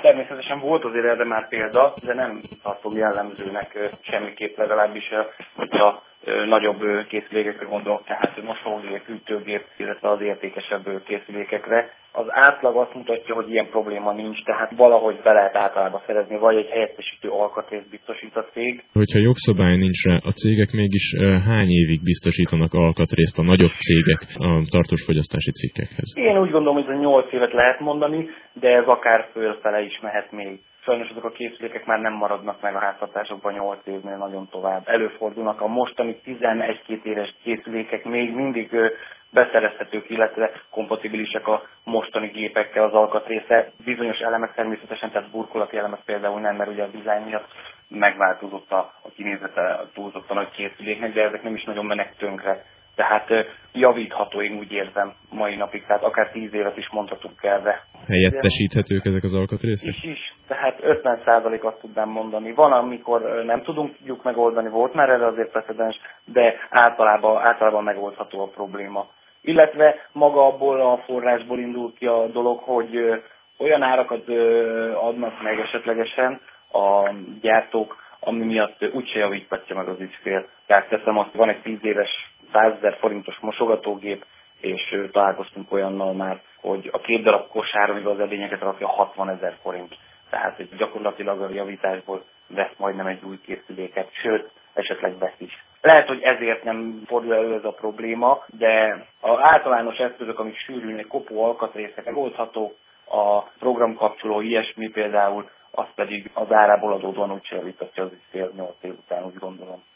természetesen volt azért erre már példa, de nem tartom jellemzőnek semmiképp, legalábbis, hogyha nagyobb készülékekre gondolok, tehát mosógép, hűtőgép, illetve az értékesebb készülékekre. Az átlag azt mutatja, hogy ilyen probléma nincs, tehát valahogy be lehet általában szerezni, vagy egy helyettesítő alkatrészt biztosít a cég. Hogyha jogszabály nincs rá, a cégek mégis hány évig biztosítanak alkatrészt a nagyobb cégek a tartós fogyasztási cikkekhez? Én úgy gondolom, hogy ez 8 évet lehet mondani, de ez akár fölfele is mehet még. Sajnos azok a készülékek már nem maradnak meg a háztartásokban 8 évnél nagyon tovább. Előfordulnak a mostani 11-2 éves készülékek még mindig beszerezhetők, illetve kompatibilisek a mostani gépekkel az alkatrésze. Bizonyos elemek természetesen, tehát burkolati elemek például nem, mert ugye a dizájn miatt megváltozott a kinézete túlzott a nagy készüléknek, de ezek nem is nagyon mennek tönkre. Tehát javítható, én úgy érzem mai napig, tehát akár 10 évet is mondhatunk erre. Helyettesíthetők ezek az alkatrészek? Is, tehát 50% azt tudnám mondani. Van, amikor nem tudjuk megoldani, volt már erre azért precedens, de általában megoldható a probléma. Illetve maga abból a forrásból indul ki a dolog, hogy olyan árakat adnak meg esetlegesen a gyártók, ami miatt úgyse javíthatja meg az ügyfél. Tehát teszem azt, van egy 10 éves 100 000 forintos mosogatógép, és találkoztunk olyannal már, hogy a 2 darab kosár, amiben az edényeket rakja, 60 000 forint. Tehát gyakorlatilag a javításból vesz majdnem egy új készüléket, sőt, esetleg vesz is. Lehet, hogy ezért nem fordul elő ez a probléma, de az általános eszközök, amik sűrűnek, kopó alkatrészek megoldhatók, a programkapcsoló, ilyesmi például, az pedig az árából adódóan úgy javítatja az ügyfél 8 év után, úgy gondolom.